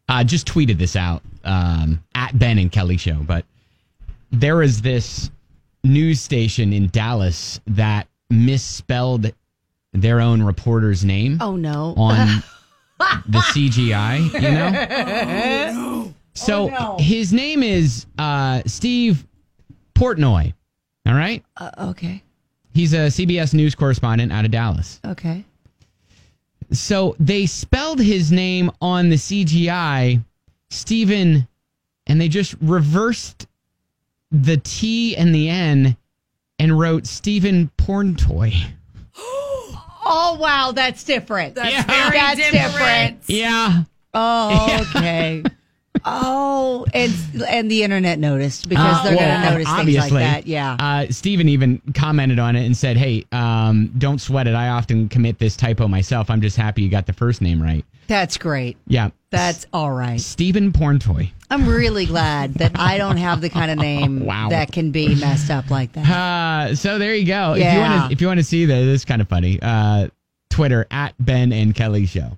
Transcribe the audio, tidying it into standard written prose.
just tweeted this out at Ben and Kelly Show. But there is this news station in Dallas that misspelled their own reporter's name. Oh, no. On the CGI, you know? Oh, no. So his name is Steve Portnoy. All right? Okay. He's a CBS News correspondent out of Dallas. Okay. So they spelled his name on the CGI, Stephen, and they just reversed the T and the N and wrote Stephen Porntoy. Oh, wow. That's different. That's different. Yeah. Oh, okay. Oh, and the internet noticed because they're going to notice things like that. Yeah. Stephen even commented on it and said, hey, don't sweat it. I often commit this typo myself. I'm just happy you got the first name right. That's great. Yeah. That's all right. Stephen Porntoy. I'm really glad that I don't have the kind of name that can be messed up like that. So there you go. Yeah. If you want to see that, it's kind of funny. Twitter at Ben and Kelly Show.